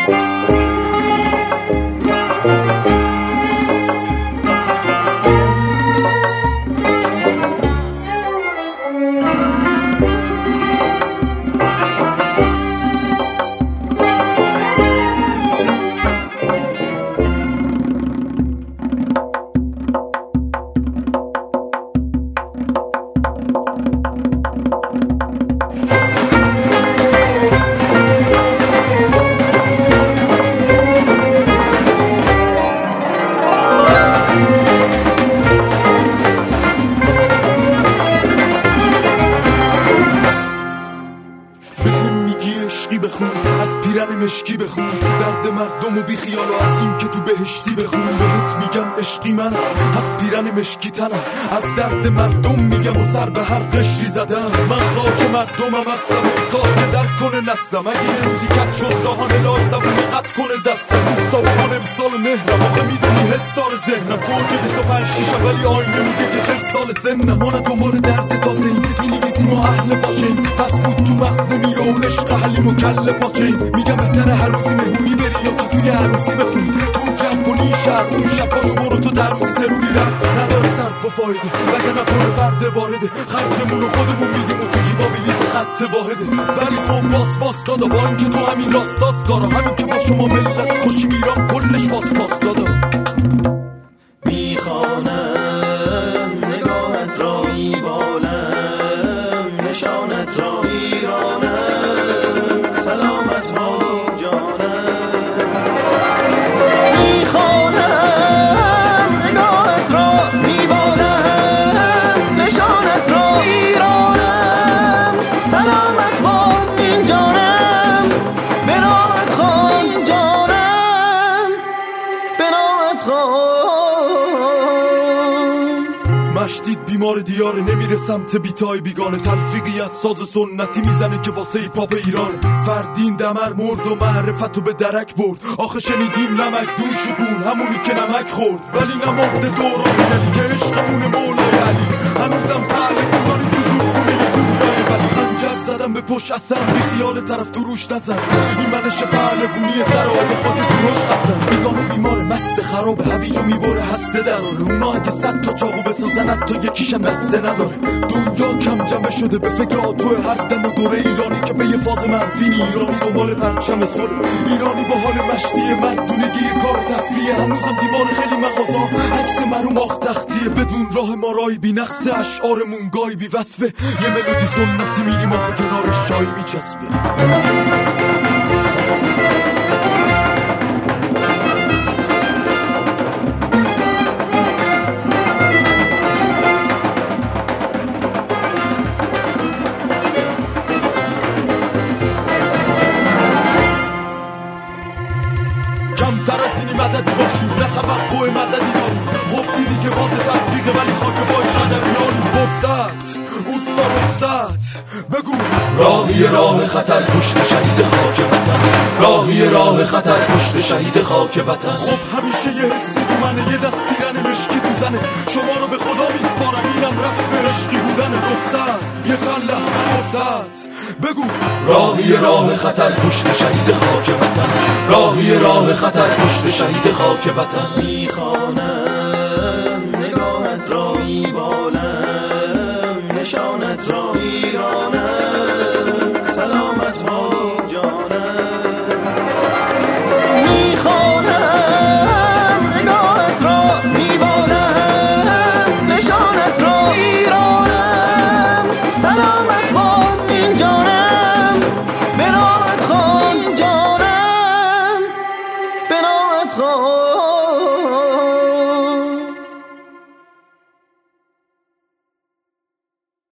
مشکی بخون درد مردم و بی خیال و از این که تو بهشتی بخون. بهت میگم عشقی منم از پیرن مشکی تنم، از درد مردم میگم و سر به هر قشری زدم. من خاک مردمم هستم و کار که در کنه نستم. اگه یه روزی کت شد راهان الهی زبون قط کنه دستم. روستا و من امسال مهرم آخه میدونی حسدار ذهنم. فوج 25-6 ولی آینه میگه که 40 سال سنم. ما نه دنبال درد تازه این مینویسیم و اهل فاشین. فسفود تو مغز نمیره و عشق حلیم و کله پاچین. میگم بهتره هر روزی مهمونی بری یا که توی عروسی بخونی. تو جمع کنی شهر اون شب پاشو برو تو در روزی تروری رد نداره صرف و فایده وگرنه پر فرد وارده. خرجمون رو خودمون میدیم و تو جیبا بلیت خط واحده. ولی خب باس دادا با این که تو همین راستاست کارا. همین که با شما ملت خوشی میرم کلش باس دادا. میخوانم نگاهت را میبالم نشانت را میرانم سلامت با جانم. میخوانم نگاهت را میبالم نشانت را میرانم سلامت با این جانم. به نامت خوان جانم به نامت خوان. مشتید بیمار دیاره نمیره سمت بیتای بیگانه. تلفیقی از ساز سنتی میزنه که واسه ای پاپ ایرانه. فردین دمر مرد و معرفتو به درک برد. آخه شنیدیم نمک دون شکون همونی که نمک خورد. ولی نمرد دوران علی که عشقمون مولای علی. هنوزم پهلوانی تو زور خونه دنیای ولی. خنجر زدم به پشت اصلا بی خیال طرف تو روش نزن. این منش پهلوانی سر آب خود تو روش قسم. بیگانه بیمار مست خرابه هویجو میبره هسته دراره. اونا اگه 100 تا چاقو بسازن تا یکیشم دسته نداره. دنیا کم جمع شده به فکر آتوه هر دم و دوره. ایرانی که به یه فاز منفی ایرانی دنبال پرچم صلح. ایرانی با حال مشتی مردونگی کار تفریه. هنوزم دیوار خیلی مغازا عکس مرو ماخت تختیه. بدون راه ما رای بی نقص اشعارمون گای بی وصفه. یه ملودی سنتی میریم آخه کنارش چای میچسبه. کمتر از اینی مددی باشیم نه توقع مددی داریم. خب دیدی که واضح تلفیقه ولی خاک بای شجری داریم. فرصت اوستا رخصت بگو راهی راه خطر پشت شهید خاک وطن. راهی راه خطر پشت شهید خاک وطن. خب همیشه یه حسی تو منه یه دست پیرن مشکی تو زنه. شما رو به خدا میسپارم اینم رسم عشقی بودن. رخصت یه چند لحظه فرصت بگو راهی راه خطر پشت شهید خاک وطن. راهی راه خطر پشت شهید خاک وطن. میخوانم نگاهت را میبالم نشانت را